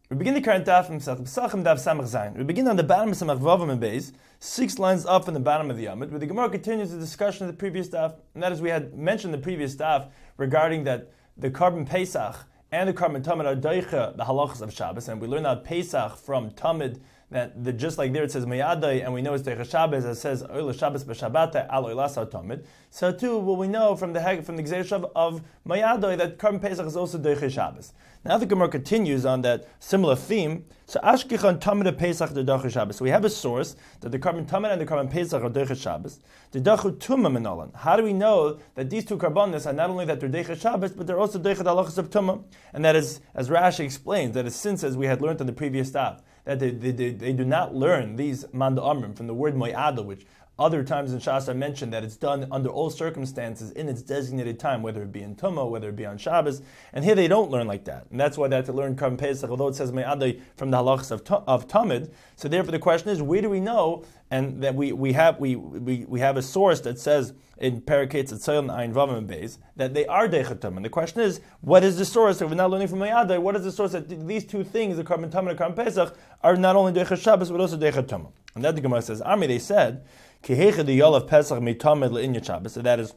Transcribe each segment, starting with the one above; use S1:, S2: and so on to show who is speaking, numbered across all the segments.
S1: We begin the current daf from Pesachim daf Samach Zayin. We begin on the bottom of Samach Vavam and Beis, 6 lines up from the bottom of the Yamid, where the Gemara continues the discussion of the previous daf, and that is we had mentioned the previous daf regarding that the Karban Pesach and the Karban Tamid are doicha the halachas of Shabbos, and we learned out Pesach from Tamid, that just like there it says Mayadai, and we know it's doicha Shabbos, it says Oila Shabbos b'Shabbata al Oilasa Tamid. So too, what we know from the Gzeir of Mayadai that Karban Pesach is also doicha Shabbos. Now the Gemara continues on that similar theme. So Ashkichan Tamid Pesach the doicha Shabbos. So we have a source that the Karban Tamid and the Karban Pesach are doicha Shabbos. The doicha Tumah Menolan. How do we know that these two karbanos are not only that they're doicha Shabbos, but they're also doicha the halachas of Tumah? And that is, as Rashi explains, that is since, as we had learned on the previous daf, that they do not learn these manda amrim from the word mo'ada, which other times in Shas are mentioned that it's done under all circumstances in its designated time, whether it be in Tumah, whether it be on Shabbos. And here they don't learn like that. And that's why they have to learn Karban Pesach, although it says mo'ada from the halachas of Tamid. So therefore the question is, where do we know? And that we have a source that says in Paraketz Etzayon Ayin Vavam and Beis that they are doicha Tumah. And the question is, what is the source? If we're not learning from Mayadai, what is the source that these two things, the Karban Tamid and Karban Pesach, are not only doicha Shabbos but also doicha Tumah? And that the Gemara says, Armi, they said, Kihecha the Yol of Pesach mi Tamid le'inya Shabbos. So that is,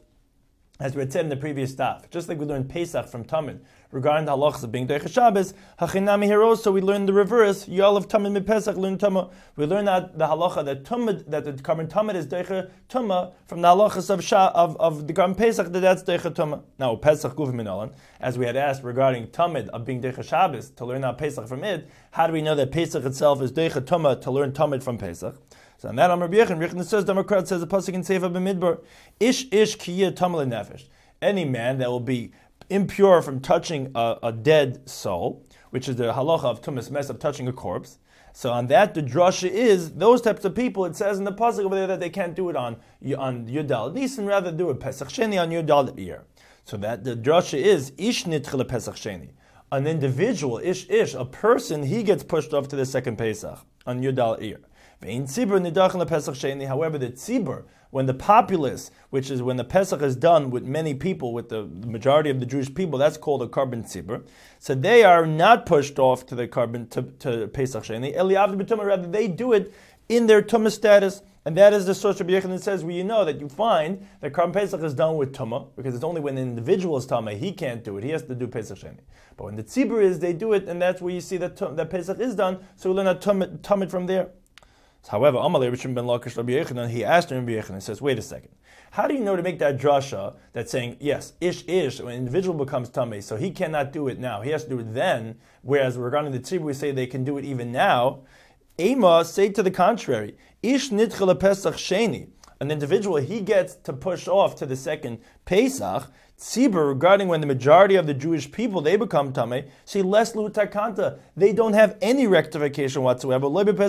S1: as we had said in the previous daf, just like we learned Pesach from Tamid regarding the halachas of being doicha Shabbos, hachinami here also we learned the reverse. Yol of Tamid mi Pesach learn Tumah. We learn that the halacha that the Karban Tamid is doicha Tumah from the halachas of the Karban Pesach that's doicha Tumah. Now Pesach guf minolan, as we had asked regarding Tamid of being doicha Shabbos to learn out Pesach from it. How do we know that Pesach itself is doicha Tumah to learn Tamid from Pesach? So on that Amar Yechon says, Democrat says the pasuk in Sefer b'Midbar, Ish kiyeh tamal nefesh. Any man that will be impure from touching a dead soul, which is the halacha of tumas mes of touching a corpse. So on that, the drasha is those types of people. It says in the pasuk over there that they can't do it on Yudal Nisan, rather do it Pesach Sheni on Yudal Iyar. So that the drasha is Ish nitchel Pesach Sheni. An individual, a person, he gets pushed off to the second Pesach on Yudal Iyar. However, the tzibur, when the populace, which is when the Pesach is done with many people, with the majority of the Jewish people, that's called a Karban tzibur. So they are not pushed off to the Karban to Pesach Sheni. Rather, they do it in their Tumah status, and that is the source of Yechon that says, well, you know that you find that Karban Pesach is done with Tumah, because it's only when an individual is Tumah, he can't do it, he has to do Pesach Sheni. But when the tzibur is, they do it, and that's where you see that Pesach is done, so we learn that Tumah from there. However, Amalei Rishon ben Lakish Rabbi Yechanan, he asked Rabbi Yechanan and says, wait a second. How do you know to make that drasha that's saying, yes, ish, when an individual becomes tamei, so he cannot do it now, he has to do it then, whereas regarding the tzibur, we say they can do it even now. Ema, say to the contrary, ish nitchel Pesach Sheni, an individual, he gets to push off to the second Pesach, tzibur, regarding when the majority of the Jewish people, they become tamei, say less lutakanta, they don't have any rectification whatsoever. In other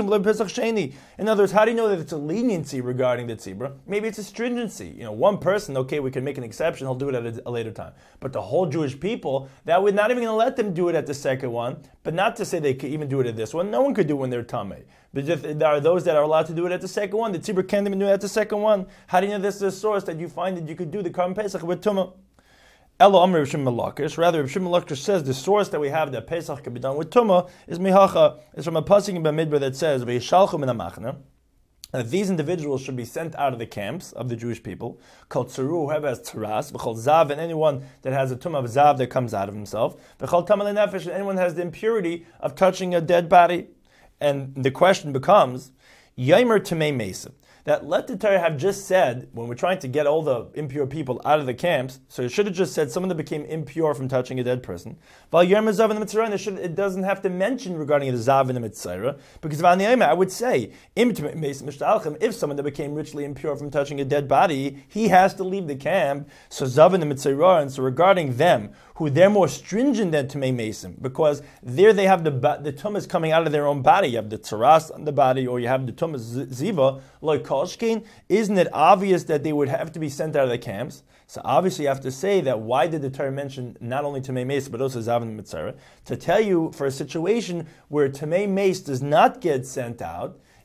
S1: words, how do you know that it's a leniency regarding the tzibur? Maybe it's a stringency. One person, okay, we can make an exception, he'll do it at a later time. But the whole Jewish people, that we're not even going to let them do it at the second one, but not to say they could even do it at this one. No one could do it when they're tamei. But there are those that are allowed to do it at the second one. The tzibur can't even do it at the second one. How do you know this is a source that you find that you could do the Karban Pesach with Tumah? Elo Amr Rishon Malakish. Rather, Rishon Malakish says the source that we have that Pesach can be done with Tumah is Mihacha. It's from a pasuk in Bamidbar that says V'yishalchu min hamachna, that these individuals should be sent out of the camps of the Jewish people. Called Tzaru, whoever has Tzaras, V'chol Zav, and anyone that has a Tumah of Zav that comes out of himself. V'chol Tamal Nefesh, and anyone has the impurity of touching a dead body. And the question becomes, Yaimer Tamei Mesa. That let the Torah have just said, when we're trying to get all the impure people out of the camps, so it should have just said someone that became impure from touching a dead person. It doesn't have to mention regarding the Zav and the Mitzrayah, because I would say, if someone that became ritually impure from touching a dead body, he has to leave the camp. So Zav and the Mitzrayah, and so regarding them, who they're more stringent than Tamei Mesim, because there they have the tumas coming out of their own body. You have the tzaras on the body, or you have the tumas ziva, like Kolshkin. Isn't it obvious that they would have to be sent out of the camps? So obviously you have to say that why did the Torah mention not only Tamei Mesim, but also Zav and Mitzrayah? To tell you for a situation where Tamei Mesim does not get sent out,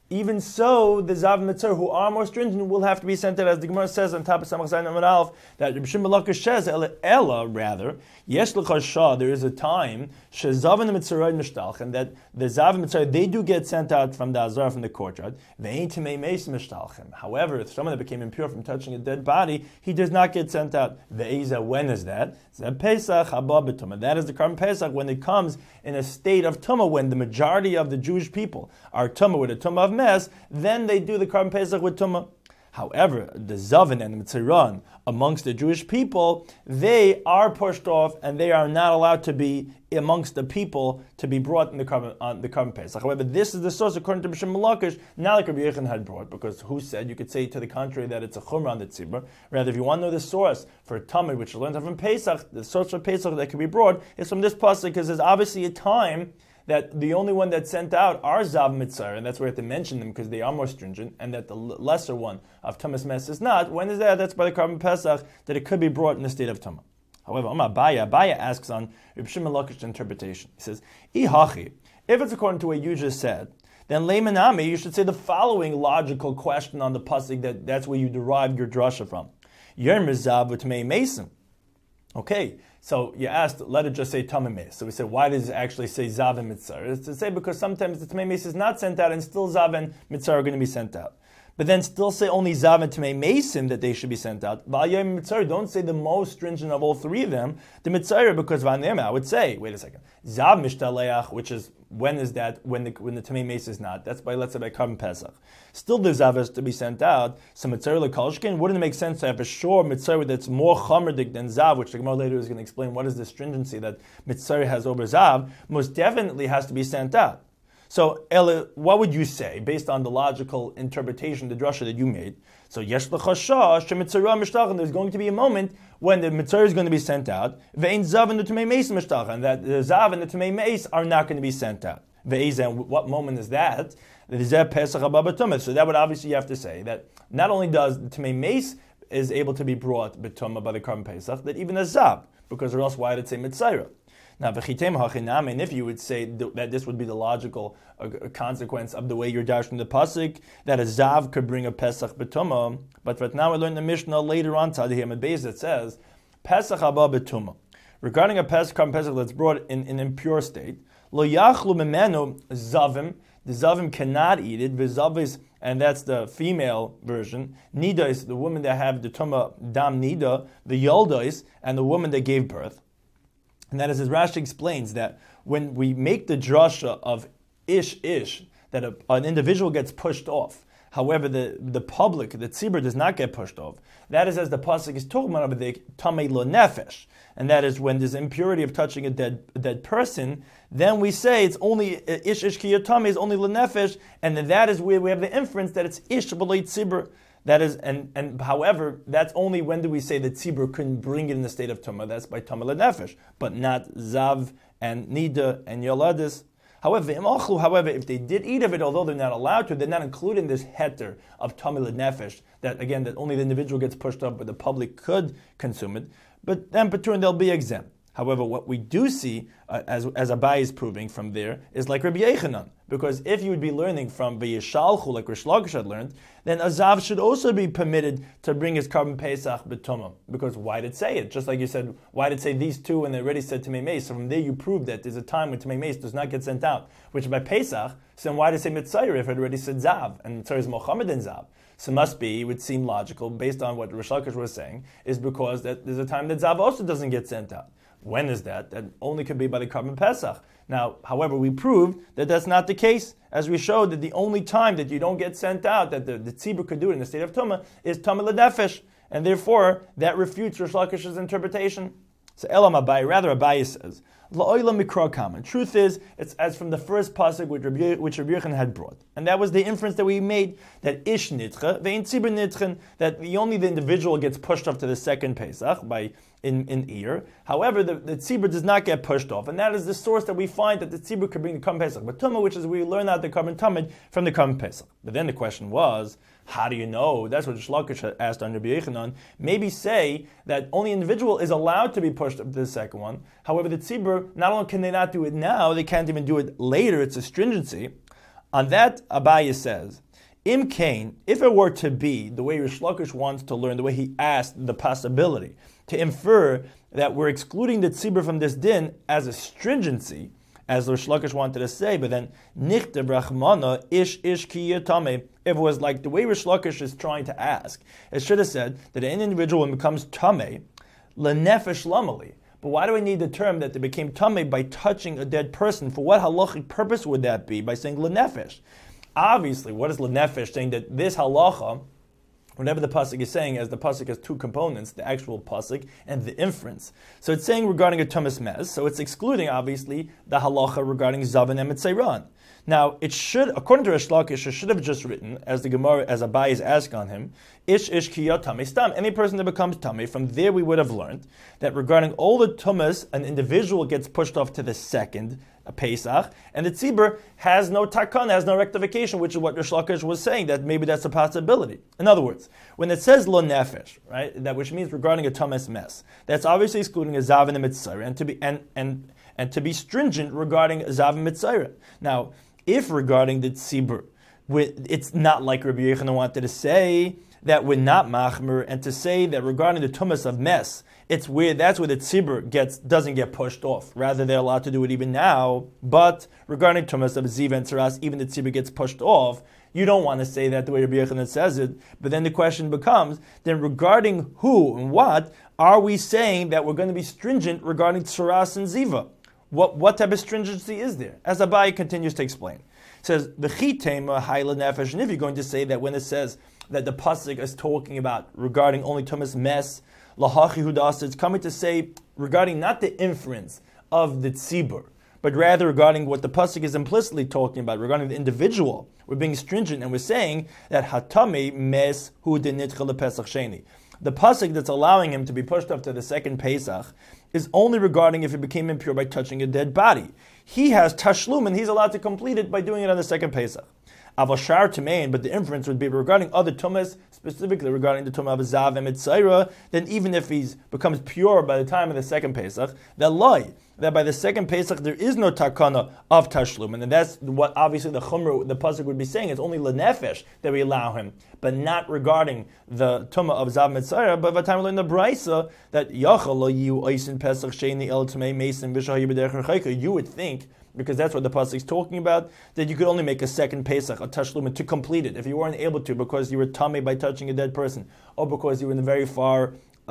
S1: even so, the Zav Mitzvah, who are more stringent, will have to be sent out, as the Gemara says on top of Samach Zayin Amud Aleph, that Reb Shimon Lakish says, Ella, rather, Yesh L'Chashah, there is a time, Shezav and the Mitzvah Mishtalchen, that the Zav Mitzvah, they do get sent out from the Azar, from the courtyard. Ve'ein Timei Meis Mishtalchen. However, if someone that became impure from touching a dead body, he does not get sent out. Ve'eza, when is that? Pesach Haba B'Tumah. That is the Karban Pesach, when it comes in a state of Tumah, when the majority of the Jewish people are Tumah with a Tumah of mess, then they do the Karban Pesach with Tumah. However, the Zavin and the Mitziran amongst the Jewish people, they are pushed off and they are not allowed to be amongst the people to be brought in the Karban Pesach. However, this is the source according to B'Shem Malakish, not like Rabbi Yechon had brought, because who said you could say to the contrary that it's a chumrah on the tzibur. Rather, if you want to know the source for Tamid, which is learned from Pesach, the source for Pesach that can be brought is from this pasuk, because there's obviously a time that the only one that's sent out are Zav Mitzvah, and that's where we have to mention them because they are more stringent, and that the lesser one of Tumas Mes is not. When is that? That's by the Karban Pesach, that it could be brought in the state of Tumah. However, Abaya asks on Reb Shimon Lakish's interpretation. He says, Ihachi, if it's according to what you just said, then Leimanami, you should say the following logical question on the pasuk that's where you derived your drasha from. Yer Mizav Utmei Mason. Okay, so you asked, let it just say Tamei Meis. So we said, why does it actually say Zav and Mitzvah? It's to say because sometimes the Tamei Meis is not sent out and still Zav and Mitzvah are going to be sent out. But then still say only Zav and Tamei Meisim that they should be sent out. V'ayim Mitzvah, don't say the most stringent of all three of them, the Mitzvah, because Vanema, I would say, wait a second, Zav Mishtaleach, which is, when is that? When the Tamei Meis is not. That's by, let's say, by Karban Pesach. Still the Zav is to be sent out. So Mitzvah L'Kolshkin, wouldn't it make sense to have a sure Mitzvah that's more Chamerdik than Zav, which the Gemara later is going to explain what is the stringency that Mitzvah has over Zav, most definitely has to be sent out. So, Ella, what would you say, based on the logical interpretation, the drasha that you made? So, Yesh L'Chashah, Shemitzarah Mishtachan, there's going to be a moment when the Mitzvah is going to be sent out, Ve'ein Zav and the Tamei Meis Mishtachan, that the Zav and the Tamei Meis are not going to be sent out. Ve'ein, what moment is that? Pesach Haba B'Tumah. So that would obviously you have to say that not only does the Tamei Meis is able to be brought B'Tumah by the Karban Pesach, that even a Zav, because or else why did it say Mitzvah? Now, and if you would say that this would be the logical consequence of the way you're dashing the pasuk, that a zav could bring a pesach b'tumah, but right now we learn the Mishnah later on, Tzadihim Beis, that says pesach haba b'tumah. Regarding a pesach that's brought in an impure state, lo yachlu memenu zavim, the zavim cannot eat it, v'zavis, and that's the female version. Nida is the woman that have the tumah dam nida, the yolda is, and the woman that gave birth. And that is, as Rashi explains, that when we make the drasha of ish, that an individual gets pushed off, however, the public, the tzibur, does not get pushed off. That is, as the pasuk is talking about, the tamei lo nefesh, and that is when there's impurity of touching a dead person. Then we say it's only ish ki tamei is only lo nefesh, and then that is where we have the inference that it's ish b'lei tzibur. That is, and however, that's only when do we say that tzibur couldn't bring it in the state of tumah. That's by tumah lenefesh, but not zav and nida and yoladis. However, if they did eat of it, although they're not allowed to, they're not included in this heter of tumah lenefesh. That again, that only the individual gets pushed up, but the public could consume it. But then, Paturin, they'll be exempt. However, what we do see, as Abai is proving from there, is like Rabbi Yechanan. Because if you would be learning from V'yishalchu, like Rish Lakish had learned, then a Zav should also be permitted to bring his Karban Pesach b'tumah. Because why did it say it? Just like you said, why did it say these two when they already said Tamei Meis? So from there you prove that there's a time when Tamei Meis does not get sent out, which by Pesach, so then why did it say Mitzayir if it already said Zav? And Mitzayir is Mohammed and Zav. So it must be, it would seem logical, based on what Rish Lakish was saying, is because that there's a time that Zav also doesn't get sent out. When is that? That only could be by the Karban Pesach. Now, however, we proved that that's not the case, as we showed that the only time that you don't get sent out, that the tzibur could do it in the state of Tumah, is Tumah L'Nefesh, and therefore that refutes Rish Lakish's interpretation. So Elam Abai, rather Abai says, La'oila mikra kaman. Truth is, it's as from the first pasuk which Rabbi Yechon had brought. And that was the inference that we made, that ish nitcha, ve'in tzibur nitchen, that only the individual gets pushed off to the second Pesach by in ear. However, the tzibur does not get pushed off. And that is the source that we find that the tzibur could bring the Karban Pesach. But Tumah, which is we learn out the Karban Tamid from the Karban Pesach. But then the question was, how do you know? That's what Shlakish asked on Rabbi Yechanan. Maybe say that only individual is allowed to be pushed up to the second one. However, the tzibur, not only can they not do it now, they can't even do it later. It's a stringency. On that, Abaye says, Im Kain, if it were to be the way Rish Lakish wants to learn, the way he asked the possibility, to infer that we're excluding the tzibur from this din as a stringency, as Rish Lakish wanted to say, but then nichte brachmana ish ki yatame. If it was like the way Rish Lakish is trying to ask, it should have said that an individual becomes tameh lenefesh lamali. But why do we need the term that they became tameh by touching a dead person? For what halachic purpose would that be by saying lenefesh? Obviously, what is lenefesh saying that this halacha, whatever the pasuk is saying, as the pasuk has two components, the actual pasuk and the inference. So it's saying regarding a tumas mez, so it's excluding, obviously, the halacha regarding zavan and mitzayran. Now, it should, according to Rish Lakish, it should have just written, as the Gemara, as Abaye is asking on him, ish kiyat tamei stam. Any person that becomes tamei, from there we would have learned that regarding all the tumas, an individual gets pushed off to the second Pesach, and the tzibur has no takana, has no rectification, which is what Rish Lakish was saying, that maybe that's a possibility. In other words, when it says lo nefesh, right, that which means regarding a tumas mess, that's obviously excluding a zav and a mitzayra, and to be stringent regarding a zav and mitzayra. Now, if regarding the tzibur, it's not like Rabbi Yochanan wanted to say that we're not machmer, and to say that regarding the tumas of mess, it's weird. That's where the tzibur doesn't get pushed off. Rather, they're allowed to do it even now. But regarding tumas of ziva and tzaras, even the tzibur gets pushed off. You don't want to say that the way Rabbi Yochanan says it. But then the question becomes: then regarding who and what are we saying that we're going to be stringent regarding tzaras and ziva? What type of stringency is there? As Abaye continues to explain, it says the chitema hayla nefesh. And if you're going to say that when it says that the pasuk is talking about regarding only tumas mess, lahachi hudas, it's coming to say regarding not the inference of the tzibur, but rather regarding what the pasuk is implicitly talking about, regarding the individual. We're being stringent and we're saying that hatame mes hu de nitcha lepesach sheni. The pasuk that's allowing him to be pushed up to the second Pesach is only regarding if he became impure by touching a dead body. He has tashlum and he's allowed to complete it by doing it on the second Pesach. Avashar Tumein, but the inference would be regarding other tumas, specifically regarding the tumah of Zav and Mitzayra, then even if he becomes pure by the time of the second Pesach, that lie, that by the second Pesach there is no takana of tashlum, and then that's what obviously the Chumrah, the pasuk would be saying, it's only lenefesh that we allow him, but not regarding the tumah of Zav Mitzayra. But by the time we learn the Braisa, that Yachal lo yu oisin Pesach sheni el tamei mesin v'shahi b'derech chayka, you would think, because that's what the pasuk is talking about, that you could only make a second Pesach, a tashlum, to complete it. If you weren't able to because you were tummy by touching a dead person, or because you were in the very far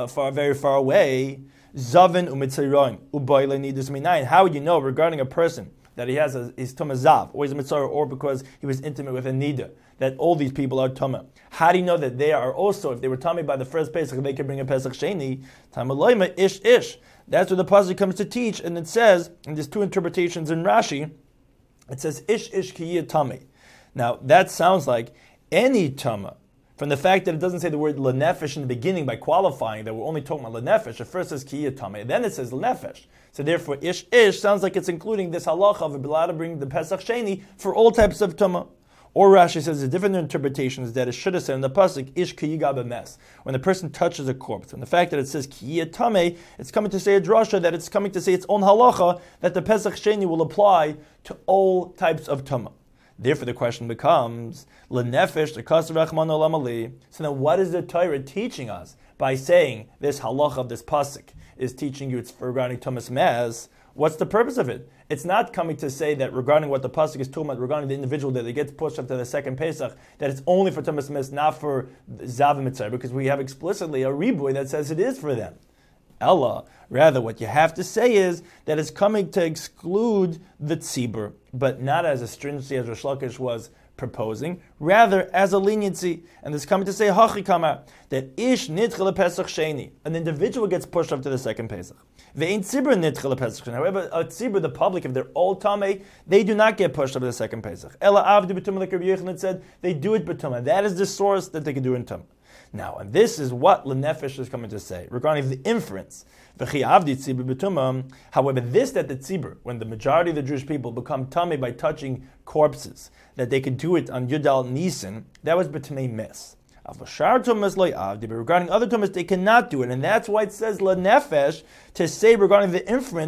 S1: away, zavin umitzayroin ubayla nidus minayin. How would you know regarding a person that he has his tumah zav, or he's a mitzayra, or because he was intimate with a nida, that all these people are tumah? How do you know that they are also, if they were tummy by the first Pesach, they could bring a Pesach sheni? Tamaloima ish. That's what the pasuk comes to teach, and it says, and there's two interpretations in Rashi, it says, ish ki tame. Now, that sounds like any tama, from the fact that it doesn't say the word lenefesh in the beginning by qualifying that we're only talking about lenefesh. It first says ki tame, then it says lenefesh. So therefore, ish sounds like it's including this halacha of allowed to bring the Pesach sheni for all types of tama. Or Rashi says the different interpretations that it should have said in the pasuk ish kiyiga b'mes, when the person touches a corpse. And the fact that it says kiyah tameh, it's coming to say a drasha, that it's coming to say its own halacha, that the Pesach sheni will apply to all types of tama. Therefore, the question becomes lenefesh the kasar rachman olam ali. So then, what is the Torah teaching us by saying this halacha of this pasuk is teaching you it's regarding tumas mez? What's the purpose of it? It's not coming to say that regarding what the pasuk is talking about, regarding the individual that they get pushed up to the second Pesach, that it's only for tumas mez, not for zav and mitzvah, because we have explicitly a riboy that says it is for them. Ella, rather, what you have to say is that it's coming to exclude the tzibur, but not as a stringency as Rish Lakish was proposing, rather as a leniency. And it's coming to say hachikama, that ish nitchel Pesach sheni, an individual gets pushed up to the second Pesach. Ve'in tzibur nitchel Pesach sheni. However, a tzibur, the public, if they're all tamei, they do not get pushed up to the second Pesach. Ella avdu b'tumah, like Rabbi Yochanan said, they do it b'tumah. That is the source that they can do in tumah. Now, and this is what lenefesh is coming to say regarding the inference. However, this that the tzibur, when the majority of the Jewish people become tamei by touching corpses, that they could do it on Yudal Nisan, that was b'tamei mes. Regarding other tumas, they cannot do it, and that's why it says lenefesh to say regarding the inference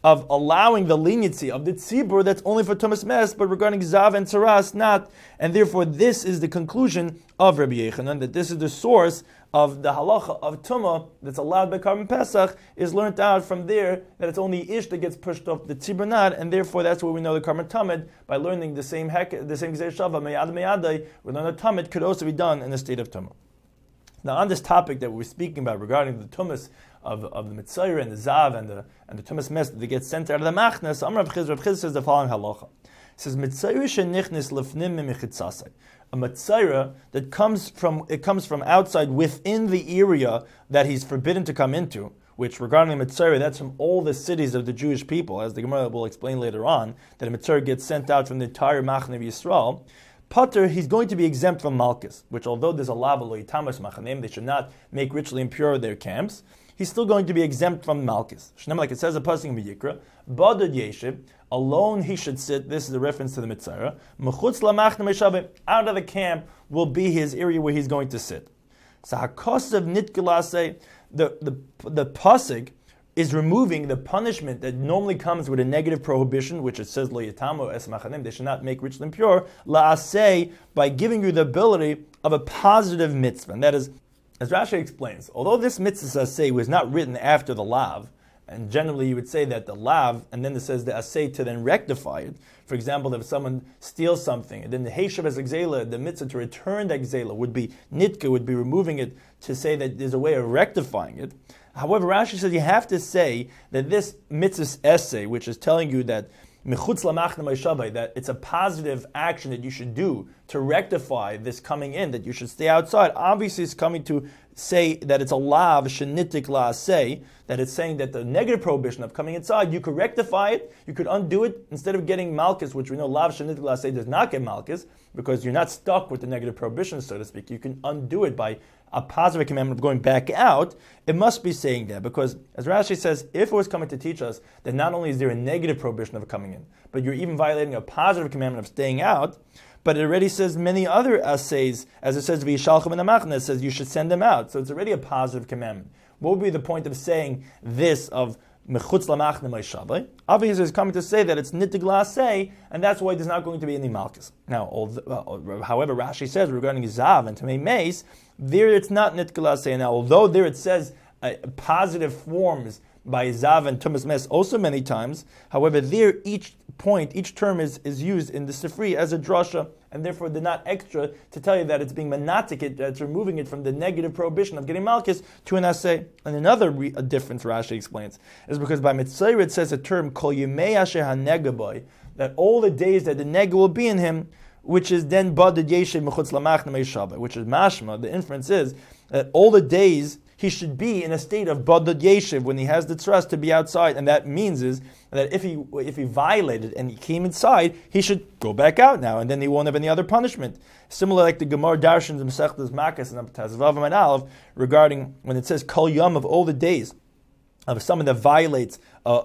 S1: of allowing the leniency of the tzibur that's only for tumas mes, but regarding zav and tzaras not, and therefore this is the conclusion of Rabbi Yechanan, that this is the source of the halacha of tumah that's allowed by Karban Pesach, is learned out from there that it's only ish that gets pushed off the tzibur not, and therefore that's where we know the Karban Tamid, by learning the same Gzeir Shava, Meyad Meyadai, we learn that Tamid could also be done in a state of tumah. Now on this topic that we're speaking about regarding the tumas of the Mitzayir and the Zav and the Tumas Mes that get sent out of the Machnas, Amar Rav Chizr says the following halacha. It says Mitzayir shenichnis lefnim mimichitzasai. A Mitzayir that comes from outside within the area that he's forbidden to come into, which regarding the Mitzayir, that's from all the cities of the Jewish people, as the Gemara will explain later on, that a Mitzayir gets sent out from the entire Machne of Yisrael. Pater, he's going to be exempt from Malchus, which although there's a law lo yitamas machanim, they should not make ritually impure their camps, he's still going to be exempt from Malchus. Like it says a pasuk in Vayikra, Badad Yeshiv, alone he should sit, this is a reference to the Mitzayra, Mechutz lamachna meishavim, out of the camp will be his area where he's going to sit. So hakosav nitgalase, the pasuk is removing the punishment that normally comes with a negative prohibition, which it says lo yitamu es machanim, they should not make ritually impure, la'aseh, by giving you the ability of a positive mitzvah. And that is, as Rashi explains, although this mitzvah aseh was not written after the lav, and generally you would say that the lav, and then it says the aseh to then rectify it. For example, if someone steals something, and then the heishav as gzela, the mitzvah to return that gzela would be nitka, would be removing it to say that there's a way of rectifying it. However, Rashi says you have to say that this mitzvah essay, which is telling you that mechutz lamachna meishavai, that it's a positive action that you should do to rectify this coming in, that you should stay outside. Obviously, it's coming to say that it's a lav shenitik la'aseh, that it's saying that the negative prohibition of coming inside, you could rectify it, you could undo it, instead of getting malchus, which we know lav shenitik la'aseh does not get malchus, because you're not stuck with the negative prohibition, so to speak. You can undo it by a positive commandment of going back out. It must be saying that, because as Rashi says, if it was coming to teach us that not only is there a negative prohibition of coming in, but you're even violating a positive commandment of staying out, but it already says many other assays, as it says v'yishalchem in the machna, it says you should send them out. So it's already a positive commandment. What would be the point of saying this of mechutz lamachna meishavai? Obviously, it's coming to say that it's nitig la'aseh, and that's why there's not going to be any malchus. Now, however, Rashi says regarding zav and tamei meis, there it's not nitig la'aseh. Now, although there it says positive forms by zav and tumas mes also many times, however, there each term is used in the Sifri as a drasha, and therefore they're not extra to tell you that it's being manatik, it's removing it from the negative prohibition of getting malchus to an aseh. And another difference Rashi explains is because by Mitzayir it says a term kol yemei asher hanegaboy, that all the days that the nega will be in him, which is then badad yeshiv mechutz lamachna meishavai, which is mashma. The inference is that all the days he should be in a state of badad yeshiv when he has the trust to be outside, and that means is that if he violated and he came inside, he should go back out now, and then he won't have any other punishment. Similar like the Gemara Darshan Masechtas Makas and Tazvav and Aleph regarding when it says Kol Yom of all the days of someone that violates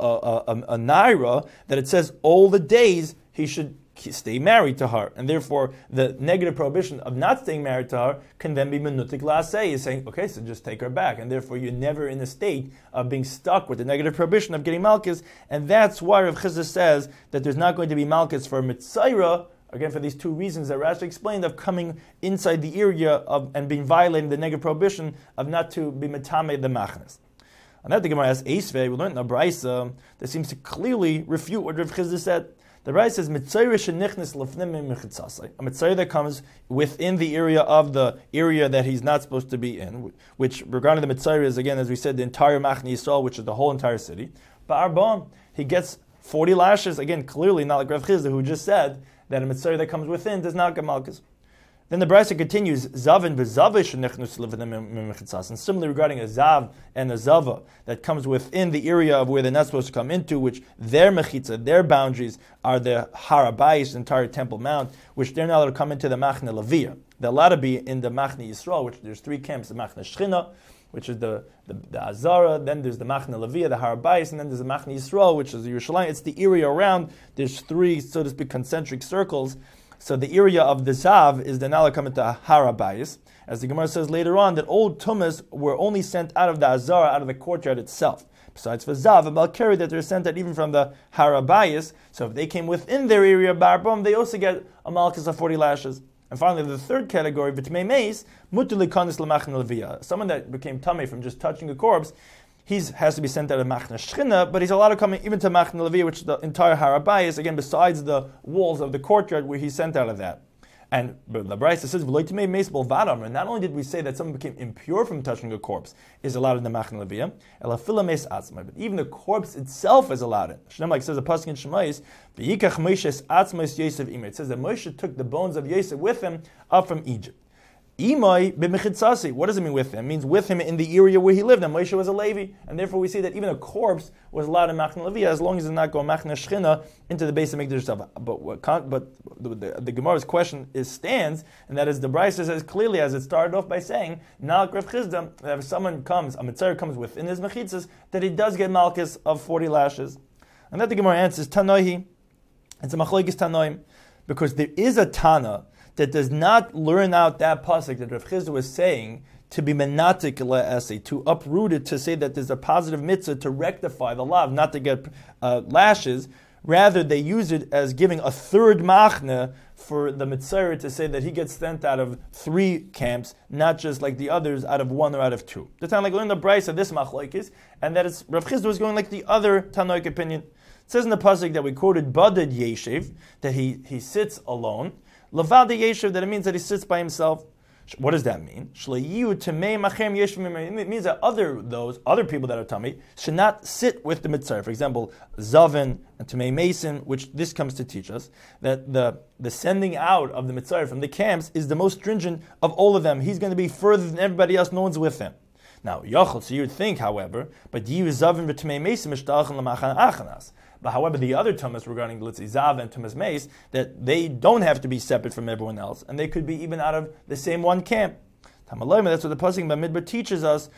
S1: a naira, that it says all the days he should stay married to her, and therefore the negative prohibition of not staying married to her can then be menutik la'aseh, is saying, okay, so just take her back, and therefore you're never in a state of being stuck with the negative prohibition of getting malchus, and that's why Rav Chizah says that there's not going to be malchus for mitzayra, again for these two reasons that Rashi explained, of coming inside the area of and being violating the negative prohibition of not to be metame the machnas. And that the Gemara has Eisvei, we learned in the Braisa that seems to clearly refute what Rav Chizah said. The Braisa says Mitzayir shenichnis lefnim michitzasai, a Mitzayir that comes within the area of the area that he's not supposed to be in, which regarding the Mitzayir is, again, as we said, the entire Machne Yisrael, which is the whole entire city. Ba'arbon, he gets 40 lashes, again, clearly not like Rav Chizah, who just said that a Mitzayir that comes within does not get malchus. Then the Braisa continues, Zavin v'zavish shenichnis lefnim michitzas, and similarly regarding a Zav and a Zava that comes within the area of where they're not supposed to come into, which their mechitza, their boundaries are the Har HaBayis, the entire Temple Mount, which they're not allowed to come into the Machne Leviyah. They're allowed to be in the Machne Yisrael, which there's three camps, the Machne Shechina, which is the Azara, then there's the Machne Leviyah, the Har HaBayis, and then there's the Machne Yisrael, which is the Yerushalayim. It's the area around, there's three, so to speak, concentric circles. So the area of the Zav is the Nala coming to Har HaBayis. As the Gemara says later on, that old Tumas were only sent out of the Azara, out of the courtyard itself. besides for Zav and Balkari, that they're sent out even from the Harabayas. So if they came within their area of Barbum, they also get a Malchus of 40 lashes. And finally, the third category, B'tmei Meis, Mutu Likanis L'Machna Leviyah. Someone that became tummy from just touching a corpse, he has to be sent out of Machna Shechina, but he's allowed to come even to Machna Leviyah, which is the entire Harabayas, again, besides the walls of the courtyard where he's sent out of that. And the Brisa says, not only did we say that someone became impure from touching a corpse is allowed in the Machna Leviyah, but even the corpse itself is allowed in. Like says the pasuk in Shemais, it says that Moshe took the bones of Yosef with him up from Egypt. What does it mean with him? It means with him in the area where he lived. And Moshe was a Levi, and therefore we see that even a corpse was allowed in Machna Leviyah as long as it's not going Machna Shechina into the base of Mikdash itself. But the Gemara's question stands, and that is the Brisa says clearly, as it started off by saying, Nalk Rav Chisda, that if someone comes, a Mitzvah comes within his mechitzas, that he does get Malchus of 40 lashes. And that the Gemara answers, Tanoihi, it's a Machlokes Tanoim, because there is a Tana that does not learn out that pasuk that Rav Chisda was saying to be menatik le'aseh, to uproot it, to say that there's a positive mitzvah to rectify the lav, not to get lashes. Rather, they use it as giving a third machna for the mitzvah to say that he gets sent out of 3 camps, not just like the others out of 1 or out of 2. The time like learn the Brisa of this machlokes, and that is Rav Chisda was going like the other Tanoic opinion. It says in the pasuk that we quoted Badad Yeshiv, that he sits alone. Lavada Yeshiv, that it means that he sits by himself. What does that mean? It means that other people that are tummy should not sit with the mitzvah. For example, Zavin and Tamei Mason, which this comes to teach us, that the sending out of the mitzvah from the camps is the most stringent of all of them. He's going to be further than everybody else, no one's with him. Now, Yachol, so you would think, however, but Zavin and Tamei Mason mishtachan l'machan achanas. But however, the other tumas regarding let's say Zav and tumas Meis, that they don't have to be separate from everyone else, and they could be even out of the same one camp. That's what the pasuk by Midbar teaches us,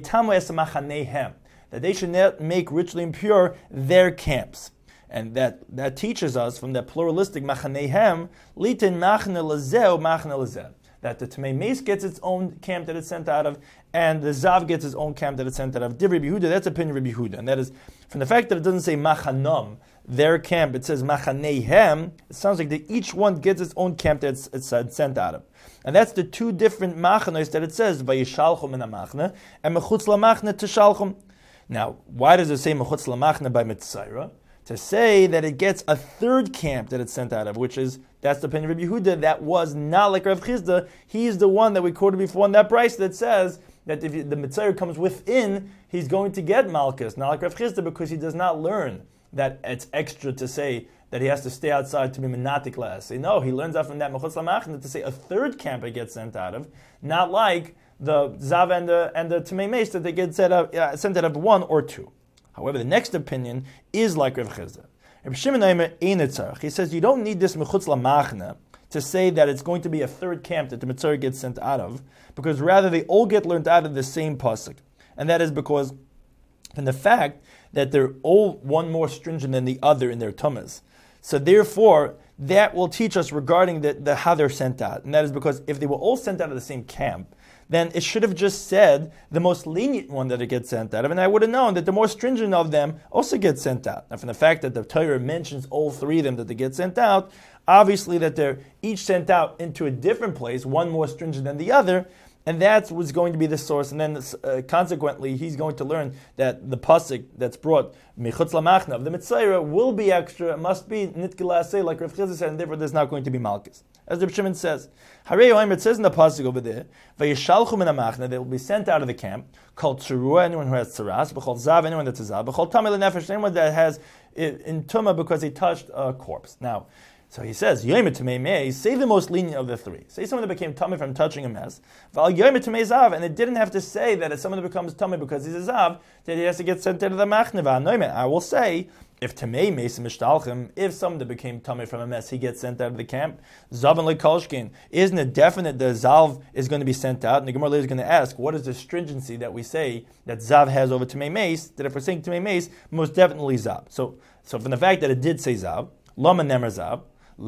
S1: that they should not make ritually impure their camps. And that teaches us from that pluralistic machanehem, litin machne lezeh machne lezeh, that the Tamei Meis gets its own camp that it's sent out of, and the Zav gets its own camp that it's sent out of. Div Rabbi Yehuda, that's opinion of Rabbi Yehuda, and that is from the fact that it doesn't say machanam, their camp, it says machanehem. It sounds like that each one gets its own camp that it's sent out of, and that's the 2 different machanos that it says vayishalchum in a machna and mechutz lamachna tishalchum. Now, why does it say mechutz lamachna by mitzayra? To say that it gets a 3rd camp that it's sent out of, that's the opinion of Rabbi Yehuda, that was not like Rav Chisda. He's the one that we quoted before in that price that says that if the Mitzvah comes within, he's going to get Malchus, not like Rav Chisda, because he does not learn that it's extra to say that he has to stay outside to be menatik la'aseh. No, he learns out from that Mechutz Lamachna to say a 3rd camp it gets sent out of, not like the Zav and the Tamei Meis that they get sent out of 1 or 2. However, the next opinion is like Rav Chisda. Rav Shimon Aimer ein tzarich. He says you don't need this mechutz lamachna to say that it's going to be a 3rd camp that the mitzvah gets sent out of, because rather they all get learned out of the same pasuk, and that is because from the fact that they're all one more stringent than the other in their tumas. So therefore, that will teach us regarding the how they're sent out, and that is because if they were all sent out of the same camp, then it should have just said the most lenient one that it gets sent out of, and I would have known that the more stringent of them also get sent out. Now, from the fact that the Torah mentions all 3 of them that they get sent out, obviously that they're each sent out into a different place, one more stringent than the other, and that was going to be the source. And then consequently, he's going to learn that the pasuk that's brought michutz lamachna of the mitzvah will be extra, it must be nitkilaseh, like Rav Chisda said, and therefore there's not going to be malchus. As Reb Shimon says, it says in the pasuk over there, vayishalchu min hamachna, they will be sent out of the camp, called tzurua, anyone who has tzaras, b'chol zav, anyone that's a zav, b'chol tamei lenefesh, anyone that has in tumah because he touched a corpse. Now, so he says, Yomet Tamei Meis, say the most lenient of the 3. Say someone that became tummy from touching a mess. Val Yomet Tamei Zav, and it didn't have to say that if someone that becomes tummy because he's a Zav, that he has to get sent into the Machneva. Noimet, I will say, if Tamei Meis Mishtalchim, if someone that became tummy from a mess, he gets sent out of the camp, Zav and Lekolshkin, isn't it definite that Zav is going to be sent out? And the Gemara later is going to ask, what is the stringency that we say that Zav has over Tamei Meis, that if we're saying Tamei Meis, most definitely Zav. So from the fact that it did say Zav, Lama Nemer Zav,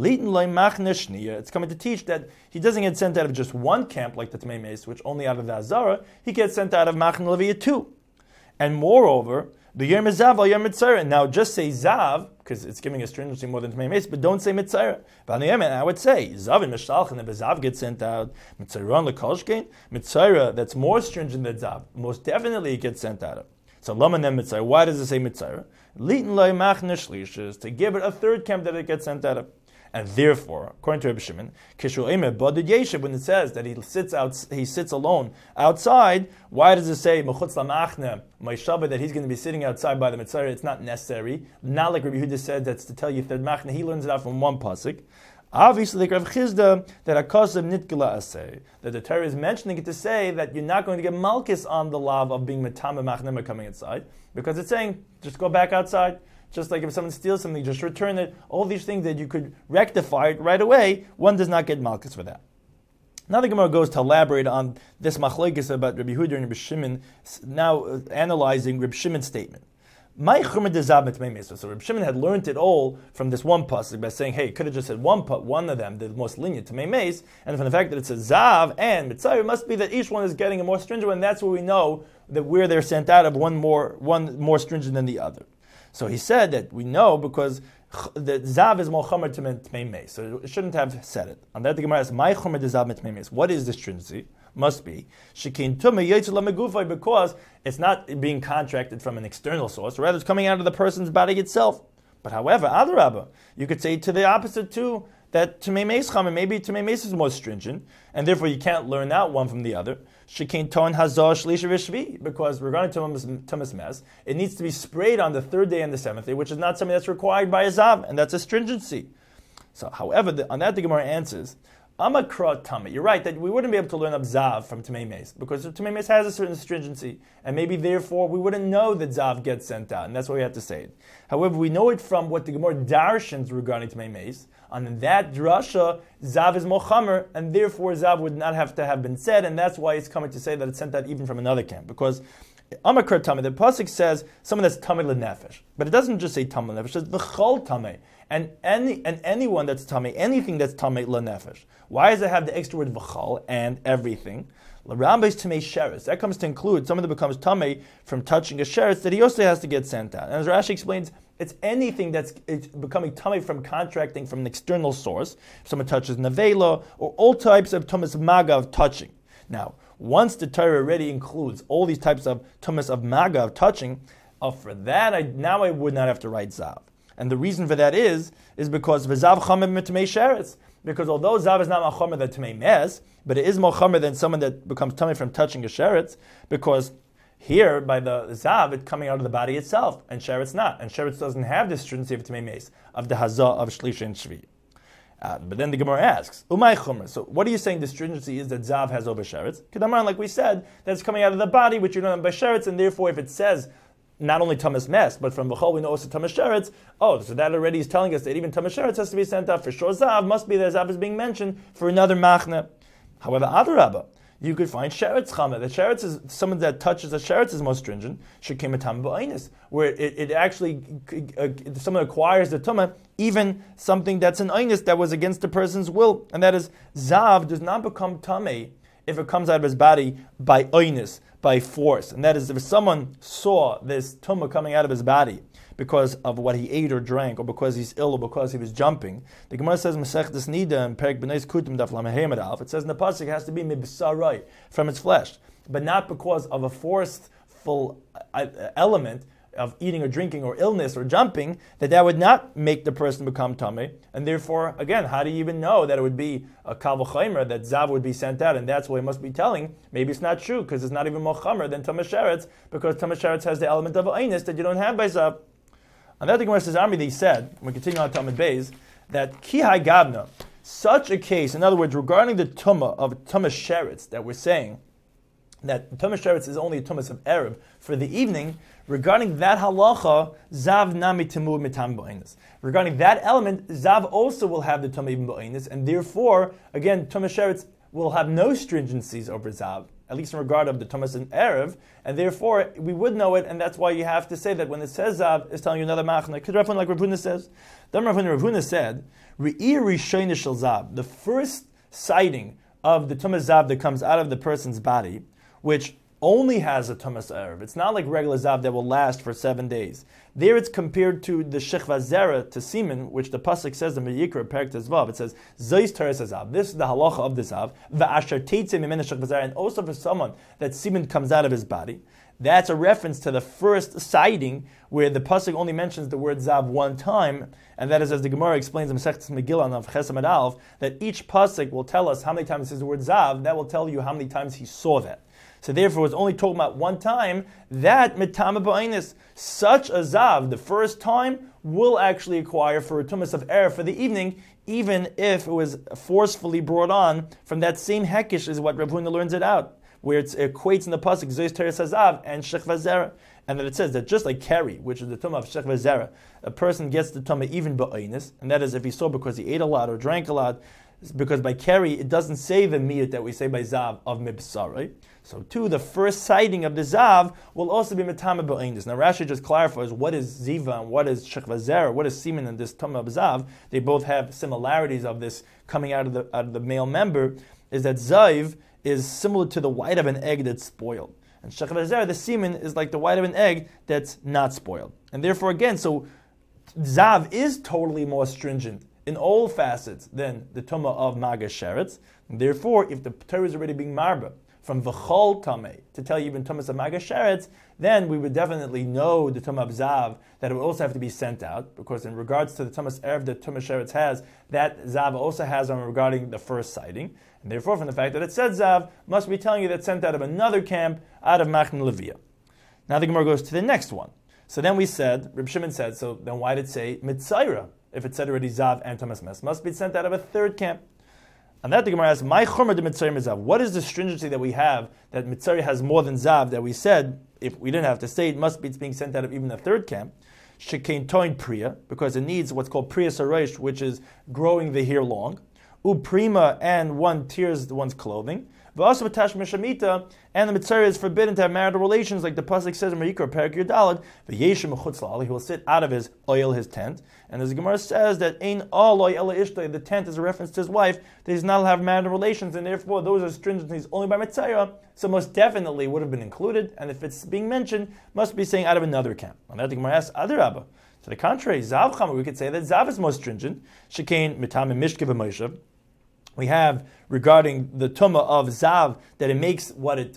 S1: it's coming to teach that he doesn't get sent out of just one camp like the Tamei Meis, which only out of the Azara, he gets sent out of Machna Leviyah too. And moreover, The Yer Zav al Yer Mitzayra. Now just say Zav, because it's giving a stringency more than Tmei Meis, but don't say Mitzayra. But on the Yemen, I would say Zav and Mishalch, and if a Zav gets sent out, Mitzayra on the Kolshkein, Mitzayra, that's more stringent than Zav. Most definitely it gets sent out. So Laman then Mitzayra. Why does it say Mitzayra? Litin loy machne shlishes, to give it a third camp that it gets sent out of. And therefore, according to Rabbi Shimon, when it says that he sits alone outside, why does it say mechutz lamachne ma'ishabah, that he's going to be sitting outside by the mitzvah? It's not necessary. Not like Rabbi Yehuda said, that's to tell you third machne. He learns it out from one pasuk. Obviously, like Rav Chizda, that akasav nitgala asay, that the Torah is mentioning it to say that you're not going to get malchus on the lav of being metame machnema coming inside, because it's saying just go back outside. Just like if someone steals something, just return it. All these things that you could rectify it right away, one does not get malchus for that. Now the Gemara goes to elaborate on this machlokes about Rabbi Yehuda and Rabbi Shimon, now analyzing Rabbi Shimon's statement. So Rabbi Shimon had learned it all from this one pasuk by saying, hey, could have just said one of them, the most lenient, to Meis, and from the fact that it says Zav and Mitzayr, it must be that each one is getting a more stringent one, and that's where we know that where they're sent out of one more stringent than the other. So he said that we know because the Zav is more chomer to Tmei Meis, so it shouldn't have said it. On that the Gemara asks, "My chomer to Zav Tmei Meis." What is the stringency? Must be shekin tumah yetzel lamegufay, because it's not being contracted from an external source, rather it's coming out of the person's body itself. But however, adarabba, you could say to the opposite too, that Tmei Meis chomer, maybe Tmei Meis is more stringent, and therefore you can't learn out one from the other. Shekin ton hazah shlish v'shvi, because regarding tumas mes, it needs to be sprayed on the third day and the seventh day, which is not something that's required by a zav, and that's a stringency. So, however, on that the Gemara answers, Amakra Tama. You're right that we wouldn't be able to learn up Zav from Tmei Meis, because Tmei Meis has a certain stringency, and maybe therefore we wouldn't know that Zav gets sent out, and that's why we have to say it. However, we know it from what the Gemara darshans regarding Tmei Meis. On that drasha, Zav is mochamer, and therefore Zav would not have to have been said, and that's why it's coming to say that it's sent out even from another camp, because Amakra Tama, the pasuk says someone that's Tamei L'Nefesh, but it doesn't just say Tamei L'Nefesh, it says V'chol Tamei. And anyone that's tamei, anything that's tamei l'nefesh. Why does it have the extra word v'chal and everything? L'rambes tamei sheretz. That comes to include someone that becomes tamei from touching a sheretz, that he also has to get sent out. And as Rashi explains, it's anything that's becoming tamei from contracting from an external source. If someone touches nevela, or all types of tumas maga of touching. Now, once the Torah already includes all these types of tumas of maga of touching, for that I would not have to write zav. And the reason for that is because v'zav chamer mitmei sheretz. Because although zav is not more chamer than tmei mes, but it is more chamer than someone that becomes tummy from touching a sheretz, because here by the zav it's coming out of the body itself, and sheretz not, and sheretz doesn't have this stringency of tmei mes, of the hazah of shlish and shvi. But then the Gemara asks, umay chomer. So what are you saying the stringency is that zav has over sheretz? Kedamar, like we said, that's coming out of the body, which you don't have by sheretz, and therefore if it says not only Tamas Mes, but from B'chol we know also Tamas Sheretz. Oh, so that already is telling us that even Tamas Sheretz has to be sent out. For sure, Zav must be there. Zav is being mentioned for another Machne. However, Adarabba, you could find Sheretz Chama. The Sheretz is someone that touches a Sheretz is most stringent. Shekim Tam B'Ainis, where it actually someone acquires the Tumah, even something that's an Ainis that was against the person's will, and that is Zav does not become Tamei if it comes out of his body by Ainis, by force. And that is if someone saw this tumah coming out of his body because of what he ate or drank, or because he's ill, or because he was jumping. The Gemara says, Masechtas Nida and Perek B'nais Kutum Daf Lamed Alf, it says in the pasuk it has to be mibsarai, from its flesh, but not because of a forceful element of eating or drinking or illness or jumping, that would not make the person become tamei. And therefore, again, how do you even know that it would be a kal v'chaimer, that zav would be sent out? And that's what he must be telling. Maybe it's not true, because it's not even more chamer than tamas sheretz, because tamas sheretz has the element of ainis that you don't have by zav. And that the Gemara says, Ami, they said, we continue on Talmud Beis, that kihai gabna, such a case, in other words, regarding the tumah of tamas sheretz that we're saying, that Tumas Sheretz is only a Tumas of Erev for the evening, regarding that halacha, Zav nami timur mitam b'ainis. Regarding that element, Zav also will have the Tumah even b'ainis, and therefore, again, Tumas Sheretz will have no stringencies over Zav, at least in regard of the Tumas and Erev, and therefore, we would know it, and that's why you have to say that when it says Zav, it's telling you another machna. Because Rav like Rav Huna says, then Rav Huna said, Re'ir Rishayna Shel Zav, the first sighting of the Tumas Zav that comes out of the person's body, which only has a tumas erev. It's not like regular zav that will last for 7 days. There it's compared to the shechva zera, to semen, which the pasuk says in Vayikra Perek Tezvav. It says zeis teres zav. This is the halacha of the zav. Va'asher teitze mimena shechva zera, and also for someone that semen comes out of his body. That's a reference to the first sighting, where the pasuk only mentions the word zav one time, and that is, as the Gemara explains in Masechtas Megillah of Chesed Aleph, that each pasuk will tell us how many times it says the word zav. That will tell you how many times he saw that. So therefore, it's only talking about one time. That mitama ba'ainis, such a zav, the first time, will actually acquire for a tumas of erev for the evening, even if it was forcefully brought on from that same hekish, is what Rav Huna learns it out, where it equates in the pasuk zeis teres hazav and shechva zera, and that it says that just like keri, which is the tumah of shechva zera, a person gets the tumah even ba'ainis, and that is if he saw because he ate a lot or drank a lot. Because by keri, it doesn't say the miyut that we say by zav of mibsar, right? So too, the first sighting of the zav will also be metame ba'indus. Now Rashi just clarifies what is ziva and what is shechva zera, what is semen in this tumah of zav. They both have similarities of this coming out of the male member, is that zav is similar to the white of an egg that's spoiled. And shechva zera, the semen, is like the white of an egg that's not spoiled. And therefore again, so zav is totally more stringent in all facets than the tumah of maga sheretz. Therefore, if the Torah is already being marba from v'chol tameh to tell you even tumas of maga sheretz, then we would definitely know the tumah of zav that it would also have to be sent out, because in regards to the tumas erev that tumah sheretz has, that zav also has on regarding the first sighting. And therefore, from the fact that it said zav, must be telling you that sent out of another camp, out of Machne Leviah. Now the Gemara goes to the next one. So then we said, Reb Shimon said, so then why did it say mitzaira? If it said already zav and tumas mes, must be sent out of a third camp. And that the Gemara asks, my chomer de mitzarim zav. What is the stringency that we have that mitzari has more than zav, that we said, if we didn't have to say, it must be it's being sent out of even the third camp? Shekein toin priya, because it needs what's called priya sarosh, which is growing the hair long. Uprima, and one tears one's clothing. Also b'tash mishamita, and the mitzvah is forbidden to have marital relations, like the pasuk says in Vayikra Perek Yudalad, v'yeshem mechutz la'ali, he will sit out of his oil, his tent. And as the Gemara says that ein aloi ela ishtay, the tent is a reference to his wife, that he's not allowed to have marital relations, and therefore those are stringencies only by mitzvah, so most definitely would have been included, and if it's being mentioned, must be saying out of another camp. And that the Gemara asks, Adarabba. To the contrary, zav chamer, we could say that zav is most stringent. Shekain mitam mishke v'moshav. We have regarding the tumah of zav that it makes what a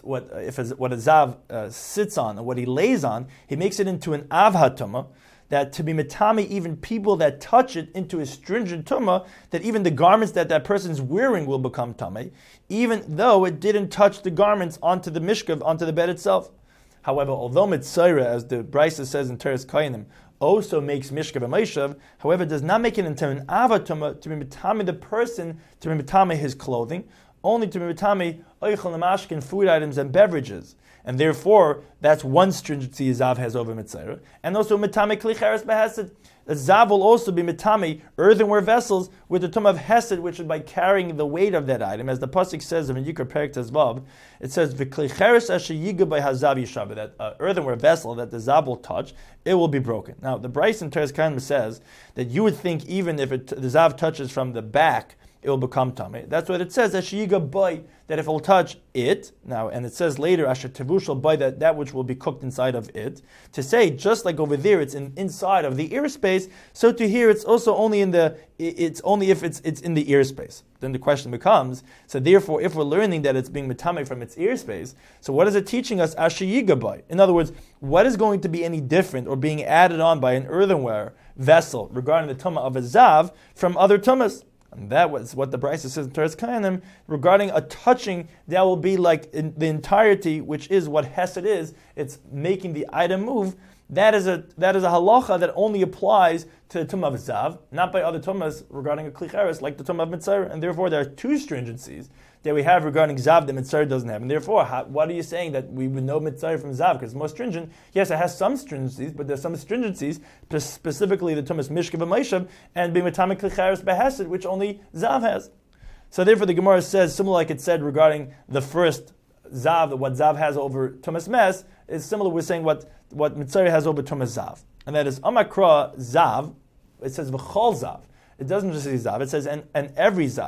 S1: zav sits on or what he lays on, he makes it into an avha tumah, that to be metame even people that touch it into a stringent tumah, that even the garments that person's wearing will become tameh, even though it didn't touch the garments onto the mishkav, onto the bed itself. However, although mitzayra, as the Brisa says in Teres Kainim, also makes mishkav and meishav, however, does not make it into an avatuma to be mitame the person, to be mitame his clothing, only to be mitame oichel namashkin, food items and beverages. And therefore, that's one stringency Zav has over mitzayra. And also mitame kli cheres behesed. The Zav will also be mitame earthenware vessels with the tum of hesed, which is by carrying the weight of that item. As the pasuk says in Yikar Perek Tezvav, it says v'kli cheres asher yiga by hazav yishav, that earthenware vessel that the Zav will touch, it will be broken. Now, the Bryce in Teres Kanim says that you would think even if the Zav touches from the back, it will become tameh. That's what it says, Ashiyiga boy, that if it will touch it, now, and it says later, Asher Tevushal boy, that which will be cooked inside of it, to say, just like over there, it's inside of the ear space, so to here, it's also only it's only if it's in the ear space. Then the question becomes, so therefore, if we're learning that it's being metame from its ear space, so what is it teaching us, Ashiyiga boy? In other words, what is going to be any different or being added on by an earthenware vessel regarding the tumah of a zav from other tumas? And that was what the Brisa says in Teres Kainim regarding a touching that will be like in the entirety, which is what Hesed is. It's making the item move. That is a halacha that only applies to the tumah of zav, not by other tumas regarding a klicheres like the tumah of mitzvah. And therefore, there are two stringencies that we have regarding zav that mitzvah doesn't have. And therefore, what are you saying that we would know mitzvah from zav because it's more stringent? Yes, it has some stringencies, but there's some stringencies, specifically the tumas mishkav and meishav, and b'mitame klicheres behesed, which only zav has. So therefore, the Gemara says, similar like it said regarding the first zav, what zav has over tumas mes, is similar. We're saying what mitzvah has over tumas zav, and that is amakra zav. It says v'chol zav. It doesn't just say zav. It says and every zav.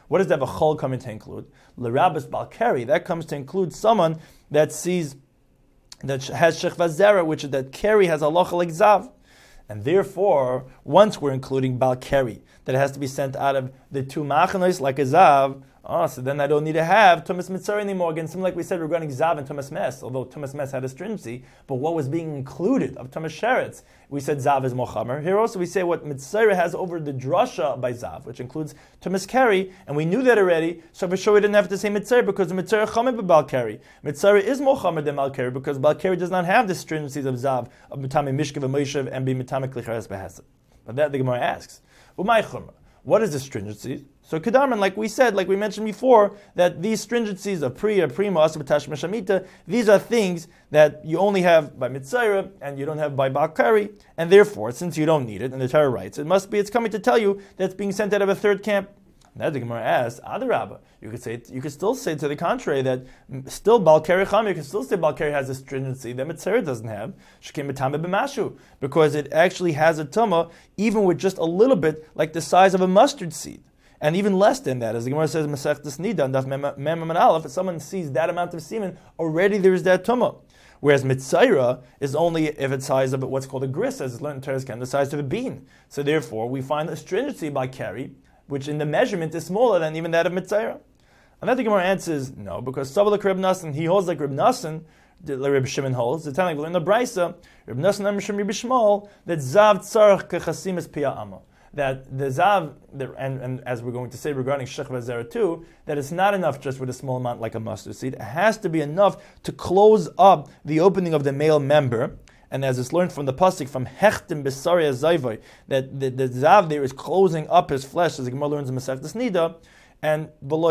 S1: What does that v'chol come to include? L'rabas balkari, that comes to include someone that sees, that has shechva zera, which is that keri has halacha like zav. And therefore, once we're including balkari, that it has to be sent out of the two machanos like a zav, so then I don't need to have Tumas Mitzvah anymore. Again, something like we said regarding Zav and Tumas Mes, although Tumas Mes had a stringency, but what was being included of Tumas Sheretz? We said Zav is Mochamer. Here also we say what Mitzvah has over the drasha by Zav, which includes Tumas Keri, and we knew that already, so for sure we didn't have to say Mitzvah because the Mitzvah Chamer by Bal Keri. Mitzvah is Mochamer than Bal Keri because Bal Keri does not have the stringencies of Zav, of Mitame Mishkev and Moshev, and be Mitame Klichares Behesed. But that the Gemara asks, Umay Chomer, what is the stringency? So Kedarman, like we said, like we mentioned before, that these stringencies of Priya, Prima, Asabatash, Meshamita, these are things that you only have by Mitzayra and you don't have by Balkari, and therefore, since you don't need it, and the Torah writes, it's coming to tell you that it's being sent out of a third camp. Now the Gemara asks, Adarabba, you could still say to the contrary that still Balkari Cham, you can still say Balkari has a stringency that Mitzayra doesn't have, Shekim Mitame B'mashu, because it actually has a Tumah, even with just a little bit, like the size of a mustard seed. And even less than that, as the Gemara says in Masechtas Nida, Daf Mem Aleph, if someone sees that amount of semen, already there is that tumah. Whereas Mitzayra is only if it's size of what's called a gris, as it's learned in Teres Ken, the size of a bean. So therefore, we find a stringency by Keri, which in the measurement is smaller than even that of Mitzayra. And then the Gemara answers, no, because Savalak Reb Nassan, he holds like Reb Nassan, the Reb Shimon holds, the time like in the Brisa, Reb Nassan and Reb Shmuel, that Zav Tzarech Kechasimis Pia Amma. That the Zav, and as we're going to say regarding Shechva Zera too, that it's not enough just with a small amount like a mustard seed. It has to be enough to close up the opening of the male member. And as it's learned from the pasuk from Hechtim Besaria Zayvai, that the Zav there is closing up his flesh, as the Gemara learns in Masechtas Nida. And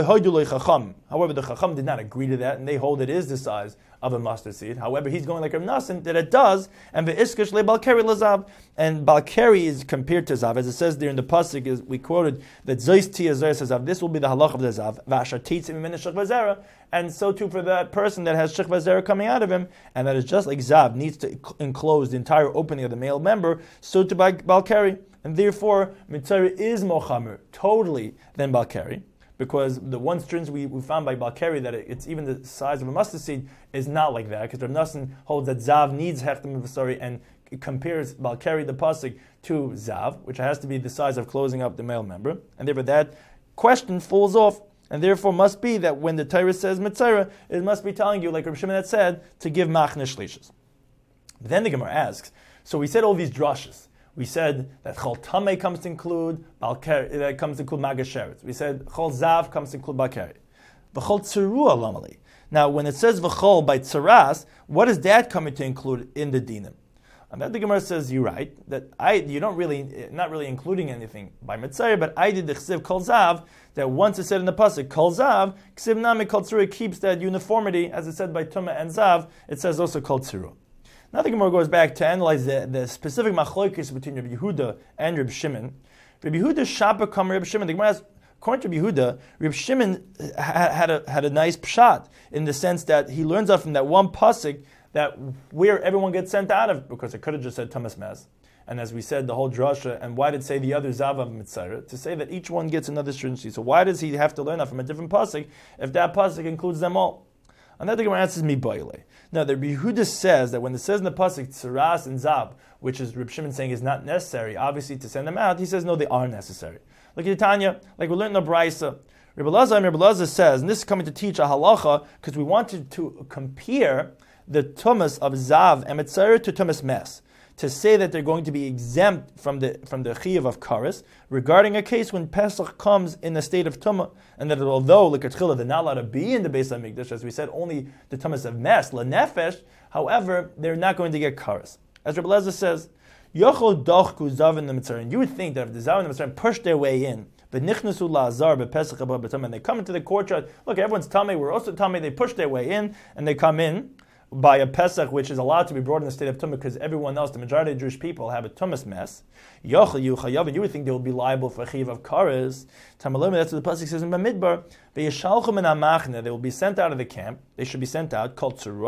S1: however, the Chacham did not agree to that, and they hold it is the size of a mustard seed. However, he's going like Rav Nassan that it does, and ve'iskish le balkeri lazav, and balkeri is compared to zav, as it says there in the pasuk. Is we quoted that zois tia zois zav. This will be the halach of the zav. V'ashar titzim imene shechva zera, and so too for that person that has shechva zera coming out of him, and that is just like zav needs to enclose the entire opening of the male member. So to balkeri, and therefore mitzvah is mochamer totally than balkeri. Because the one string we found by Balkari that it's even the size of a mustard seed is not like that. Because Rav Nassan holds that Zav needs Hechtim V'Sari and compares Balkari, the pasuk, to Zav, which has to be the size of closing up the male member. And therefore that question falls off. And therefore must be that when the Torah says Mitzayra, it must be telling you, like Rav Shimon had said, to give Machne Shlishas. But then the Gemara asks, so we said all these drushes. We said that Chol Tameh comes to include Balkari, comes to include Magasheretz. We said Chol Zav comes to include Balkari. V'chol Tzerua Lamali. Now, when it says V'chol by Tzeras, what is that coming to include in the Dinim? And then the Gemara says, you're right, that you're not really including anything by Mitzayr, but I did the Chsiv Kol Zav, that once it said in the pasuk Kol Zav, Ksiv Nami Kol Tzerua keeps that uniformity, as it said by Tumah and Zav, it says also Kol Tzerua. Now the Gemara goes back to analyze the specific machlokes between Rabbi Yehuda and Rabbi Shimon. Rabbi Yehuda Shabbat come Rabbi Shimon. The Gemara asks, according to Rabbi Yehuda, Rabbi Shimon had a nice pshat in the sense that he learns out from that one pasuk that where everyone gets sent out of, because it could have just said Tumas Mes. And as we said, the whole drasha, and why did it say the other Zav of Mitzayra? To say that each one gets another stringency. So why does he have to learn that from a different pasuk if that pasuk includes them all? And that the Gemara answers me baile. Now the Yehuda says that when it says in the pasuk Tzeras and Zab, which is Reb Shimon saying is not necessary, obviously to send them out, he says no, they are necessary. Like in Tanya, like we learned in the Brisa, Rebbe Lazar says, and this is coming to teach a halacha because we wanted to compare the tumas of Zav and Mitzayra to tumas Mes, to say that they're going to be exempt from the chiyuv of kares regarding a case when Pesach comes in a state of tumah, and that although l'katchila they're not allowed to be in the Beis Hamikdash, as we said, only the tumas of mes lenefesh. However, they're not going to get kares. As Rebbe Lezer says, yochol dochku zav in the Mitzrayim. You would think that if the zav and the Mitzrayim push their way in, and they come into the courtyard. Look, everyone's tummy. We're also tummy. They push their way in, and they come in by a Pesach, which is allowed to be brought in the state of Tumah, because everyone else, the majority of Jewish people, have a Tumas Mes. And you would think they will be liable for a Chiv of Kares. That's what the Pasuk says in Bamidbar. They will be sent out of the camp. They should be sent out.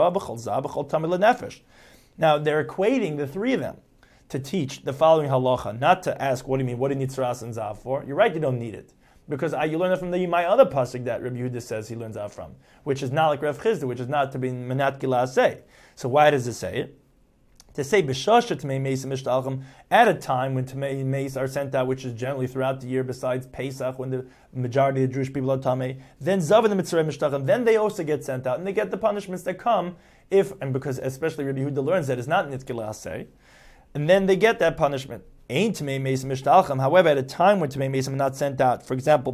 S1: Now, they're equating the three of them to teach the following halacha, not to ask, what do you mean, what do you need Tzeras and Zav for? You're right, you don't need it. because you learn it from my other pasuk that Rabbi Yehuda says he learns out from, which is not like Rav Chizda, which is not to be menat gila say. So why does it say it? To say b'shasha Tamei Meis mishtalchim at a time when Tamei Meis are sent out, which is generally throughout the year, besides Pesach, when the majority of the Jewish people are Tamei, then Zav and the Mitzrayim mishtalchim, then they also get sent out, and they get the punishments that come because especially Rabbi Yehuda learns that it's not nitgila say, and then they get that punishment. Ain't Tamei Meis mishtalchim. However, at a time when Tamei Meis are not sent out, for example,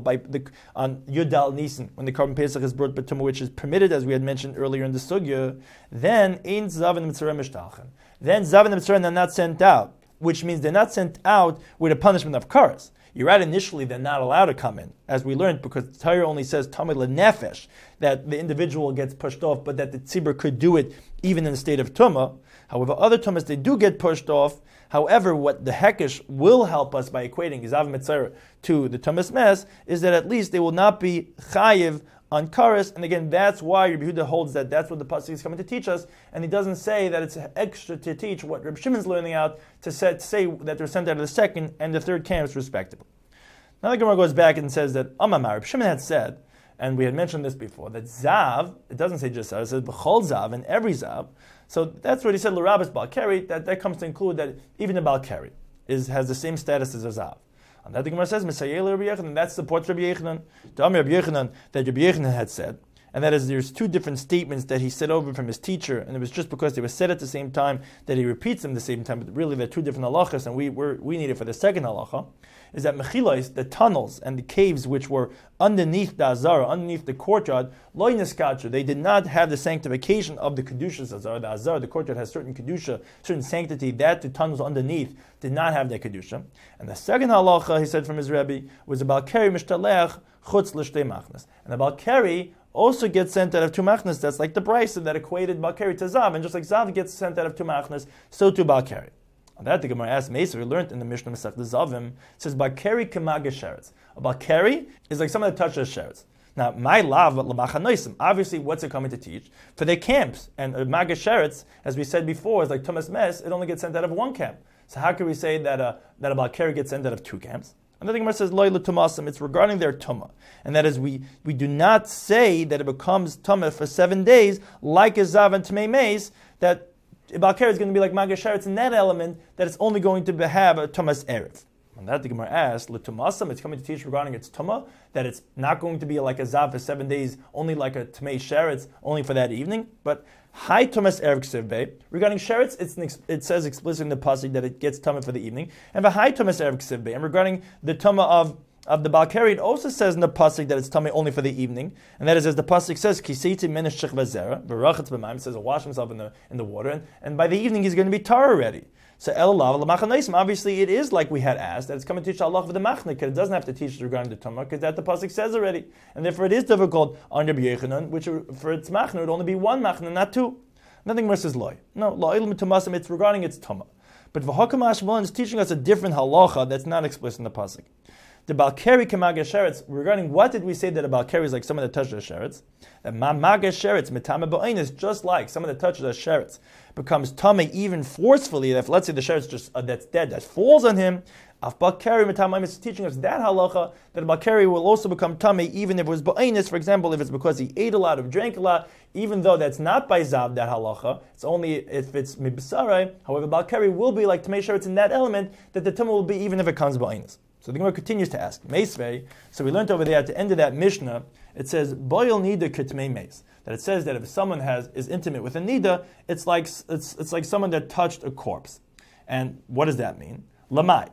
S1: on Yudal Nisan, when the Korban Pesach is brought B'tumah, which is permitted, as we had mentioned earlier in the sugya, then Ain't Zav and Mitzrayim mishtalchim. Then Zav and Mitzrayim are not sent out, which means they're not sent out with a punishment of karas. You're right, initially they're not allowed to come in, as we learned, because the Torah only says Tamei L'nefesh, that the individual gets pushed off, but that the tzibur could do it even in the state of tumah. However, other tumas, they do get pushed off. However, what the Hekesh will help us by equating Zav Mitzrayim to the tumas mes is that at least they will not be chayiv on karas, and again, that's why Rabbi Yehuda holds that that's what the pasuk is coming to teach us, and he doesn't say that it's extra to teach what Rabbi Shimon's learning out to say that they're sent out of the second and the third camps respectively. Now the Gemara goes back and says that Amamar, Rabbi Shimon had said, and we had mentioned this before, that Zav, it doesn't say just Zav, it says B'chol Zav, and every Zav. So that's what he said, L'Rabbis Balkari, that comes to include that even the Balkari has the same status as a Zav. And that the Gemara says, Mesayel Rabbi Yechanan, and that supports Rabbi Yechanan. The Rabbi Yechanan that Rabbi Yechanan had said, and that is there's two different statements that he said over from his teacher, and it was just because they were said at the same time that he repeats them at the same time, but really they're two different halachas, and we need it for the second halacha, is that Mechilais, the tunnels and the caves which were underneath the Azara, underneath the courtyard, Lo Niskachu, they did not have the sanctification of the Kedushas Azara. The Azara, the courtyard, has certain Kedusha, certain sanctity, that the tunnels underneath did not have that Kedusha. And the second halacha, he said from his Rebbe, was about Keri Mishtalech Chutz L'Shtei Machnas. And about Keri also gets sent out of two machnas. That's like the Brisa that equated Balkari to Zav, and just like Zav gets sent out of two machnas, so too Balkari. On that, the Gemara asked Meser, we learned in the Mishnah Masech Zavim, it says Balkari kemaga sheretz. A Balkari is like someone that touches sheretz. Now, my lav l'machanoisim. Obviously, what's it coming to teach? For their camps. And maga sheretz, as we said before, is like Tumas Mes, it only gets sent out of one camp. So how can we say that a Balkari gets sent out of two camps? And the Gemara says, Loi l'tumasim, it's regarding their tumah. And that is, we do not say that it becomes tumah for 7 days, like a Zav and Tamei Meis, that Balkari is going to be like Maga Sheretz in that element, that it's only going to have a Tumas Erev. And that the Gemara asked, L'tumasam, it's coming to teach regarding its tumah, that it's not going to be like a Zav for 7 days, only like a Tamei Sheretz, only for that evening, but High Tumas Erev Ksivbe. Regarding Sheretz, it says explicitly in the pasuk that it gets tumah for the evening, and the High Tumas Erev Ksivbe. And regarding the tumah of the Balkari, it also says in the pasuk that it's tummy only for the evening, and that is as the pasuk says, "Kisiti menish shechvazera," v'rachatz b'mayim, says, "He'll wash himself in the water," and by the evening he's going to be tar already. So el lav l'machanaisim. Obviously, it is like we had asked that it's coming to teach Allah for the machnik, because it doesn't have to teach regarding the tumah, because that the pasuk says already, and therefore it is difficult on Rabbi Yechanan, which for its machna would only be one machna, not two. Nothing more says loy. No, loy l'mitumasim. It's regarding its tumah. But v'hakam hashmalon is teaching us a different halacha that's not explicit in the pasuk. The Balkari kemaga sheretz, regarding what did we say that a Balkari is like someone that touches a sheretz? That maga sheretz, mitame ba'in, is just like someone that touches a sheretz, becomes tame even forcefully, if let's say the sheretz just that's dead, that falls on him, af Balkari mitame is teaching us that halacha, that a Balkari will also become tame even if it was ba'inus, for example, if it's because he ate a lot or drank a lot, even though that's not by Zav, that halacha, it's only if it's mibsarai. However, Balkari will be like tamei sheretz in that element, that the tumah will be even if it comes ba'inus. So the Gemara continues to ask, Meisvei, so we learned over there at the end of that Mishnah, it says, Boil Nida Kitmei Meis. That it says that if someone is intimate with a Nida, it's like someone that touched a corpse. And what does that mean? Lamai.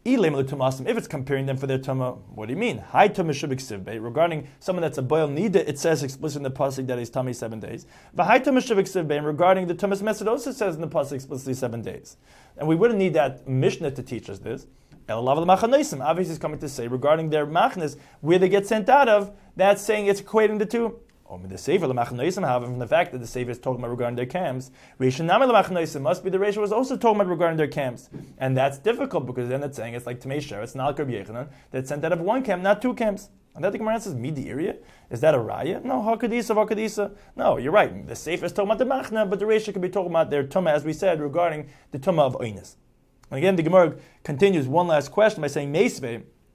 S1: If it's comparing them for their tumah, what do you mean? High tumah shubik sivbei. Regarding someone that's a boil nida, it says explicitly in the pasuk that he's tummy 7 days. V'high tumah shubik sivbei. And regarding the tumas mesed, also says in the pasuk explicitly 7 days. And we wouldn't need that Mishnah to teach us this. Obviously, it's coming to say regarding their machnas, where they get sent out of, that's saying it's equating the two. The Sefer l'machanoisim, however, from the fact that the Sefer is talking about regarding their camps, Reisha nami l'machanoisim must be the Reisha was also talking about regarding their camps, and that's difficult because then it's saying it's like Tamei Sheretz, it's not like Rabbi Yechanan, that's sent out of one camp, not two camps. And that the Gemara says, Midi area? Is that a raya? No, hakadisa. No, you're right. The Sefer is talking about the machna, but the Reisha could be talking about their tumah, as we said, regarding the tumah of oinus. And again, the Gemara continues one last question by saying, Meisvei,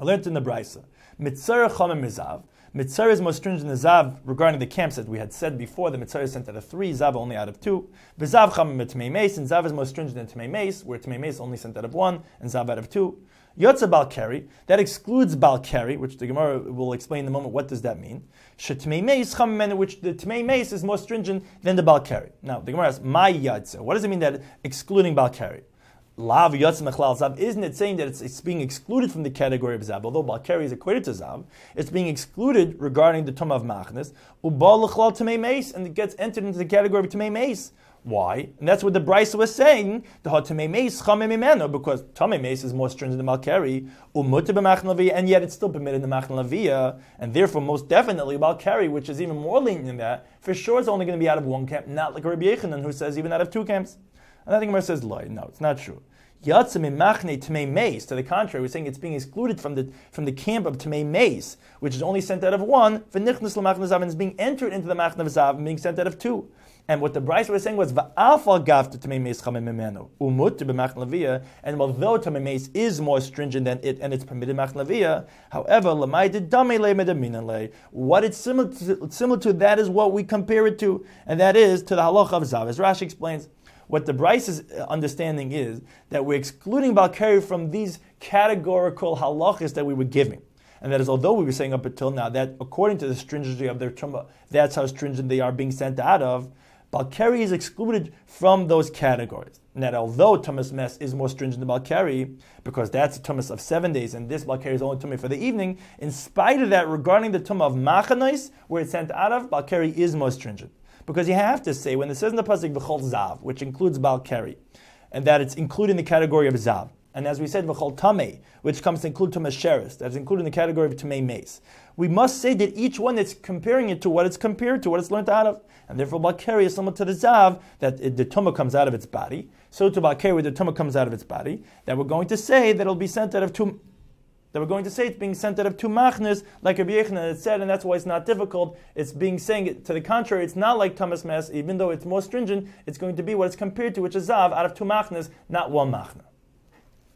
S1: I learned in the Brisa, Mitzvah Chomim Mizav. Mitzvah is more stringent than Zav regarding the camps that we had said before. The Mitzvah is sent out of 3, Zav only out of 2. V'Zav Chomim T'mei Meis, and Zav is more stringent than T'mei Meis, where T'mei Meis only sent out of 1, and Zav out of 2. Yotza Balkari, that excludes Balkari, which the Gemara will explain in a moment. What does that mean? T'mei Meis Chomim, which the T'mei Meis is more stringent than the Balkari. Now, the Gemara asks, my Yotza, what does it mean that excluding Balkari? Lav Yotza Mechlal Zav, isn't it saying that it's being excluded from the category of Zav? Although Balkari is equated to Zav, it's being excluded regarding the Tumah of Machnes, Ubal L'chlal T'mei Meis, and it gets entered into the category of T'mei Meis. Why? And that's what the Brisa was saying, the T'mei Meis Chamim Imenu, because T'mei Meis is more stringent than Balkari, Umuta b'Machne Laviyah, and yet it's still permitted in the Machne Laviyah, and therefore most definitely Balkari, which is even more lenient than that, for sure it's only going to be out of 1 camp, not like Rabbi Yechanan, who says even out of 2 camps. And I think Gemara says, no, it's not true. Yatzim Machne T'mei Meis. To the contrary, we're saying it's being excluded from the camp of T'mei Meis, which is only sent out of 1. V'nichnas l'Machne Zav, and is being entered into the Machne Zav and being sent out of 2. And what the Brisa was saying was va'afal gavta T'mei Meis chamim mimenu umut b'Machne Laviyah. And although T'mei Meis is more stringent than it and it's permitted Machne Laviyah, however, l'maydid damei le'medaminan le. What it's similar to, that is what we compare it to, and that is to the halacha of Zav. As Rashi explains, what the Brisa's understanding is that we're excluding Balkari from these categorical halachas that we were giving. And that is, although we were saying up until now that according to the stringency of their tumah, that's how stringent they are being sent out of, Balkari is excluded from those categories. And that although Tumas Mes is more stringent than Balkari, because that's a Tumas of 7 days, and this Balkari is only Tumah for the evening, in spite of that, regarding the Tumah of Machanais, where it's sent out of, Balkari is more stringent. Because you have to say, when it says in the pasuk V'chol Zav, which includes Balkari, and that it's included in the category of Zav, and as we said V'chol Tamei, which comes to include Tumas Sheres, that's included in the category of T'mei Meis, we must say that each one that's comparing it to what it's compared to, what it's learned out of, and therefore Balkari is similar to the Zav, that the Tumah comes out of its body, so to Balkari, where the Tumah comes out of its body, that we're going to say that it'll be sent out of 2. That we're going to say it's being sent out of 2 machnes, like Rabbi Yechanan had said, and that's why it's not difficult. It's being saying, to the contrary, it's not like Tumas Mes, even though it's more stringent, it's going to be what it's compared to, which is Zav, out of 2 machnes, not 1 machne.